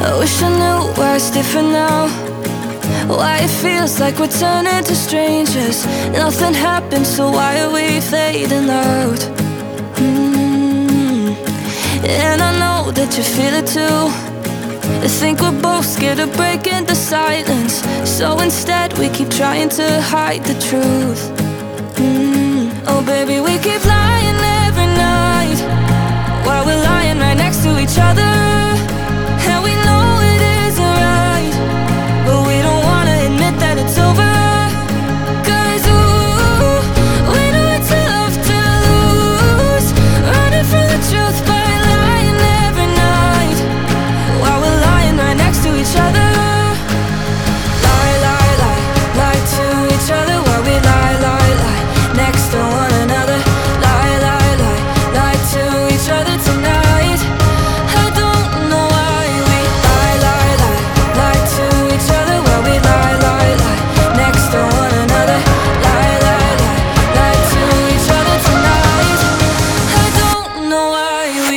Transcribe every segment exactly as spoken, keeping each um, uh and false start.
I wish I knew why it's different now, why it feels like we're turning to strangers. Nothing happened, so why are we fading out? mm. And I know that you feel it too. I think we're both scared of breaking the silence, so instead we keep trying to hide the truth. mm. Oh baby, we keep lying every night, while we're lying right next to each other. And we know it isn't right, but we don't wanna admit that it's over. Cause ooh, we know it's tough to lose, running from the truth by lying every night, while we're lying right next to each other. Lie, lie, lie, lie to each other while we lie, lie, lie next to one another. Lie, lie, lie, lie to each other tonight. I don't know why we lie, lie, lie, lie to each other while we lie, lie, lie next to one another. Lie, lie, lie, lie to each other tonight. I don't know why we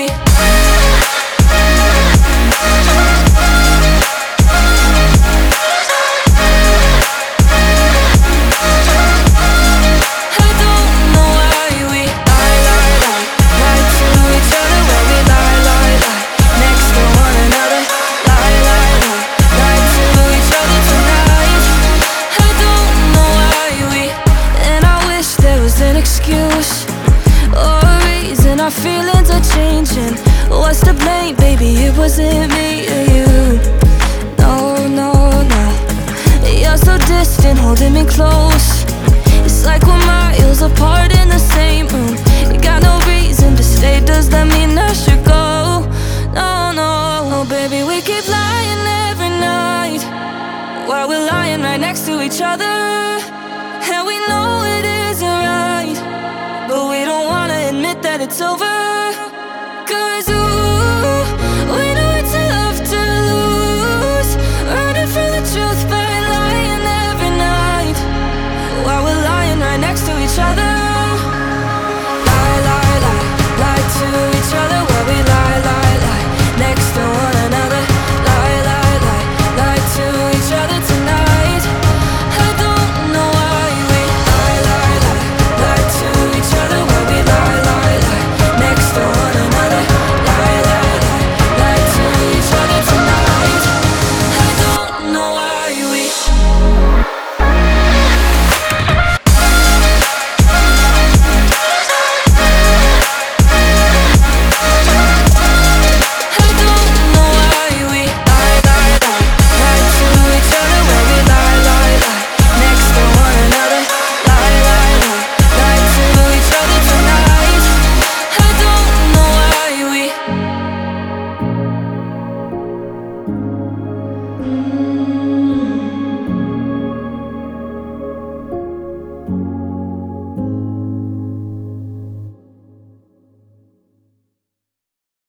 I don't know why we lie, lie, lie, lie to each other while we lie, lie, lie next to one another. Lie, lie, lie, lie to each other tonight. I don't know why we. And I wish there was an excuse or a reason our feelings are changing. What's to blame, baby? It wasn't me or you. No, no, no. You're so distant, holding me close. It's like we're miles apart in the same room. You got no reason to stay, does that mean I should go? No, no, oh baby, we keep lying every night, while we're lying right next to each other. And we know it isn't right, but we don't wanna admit that it's over.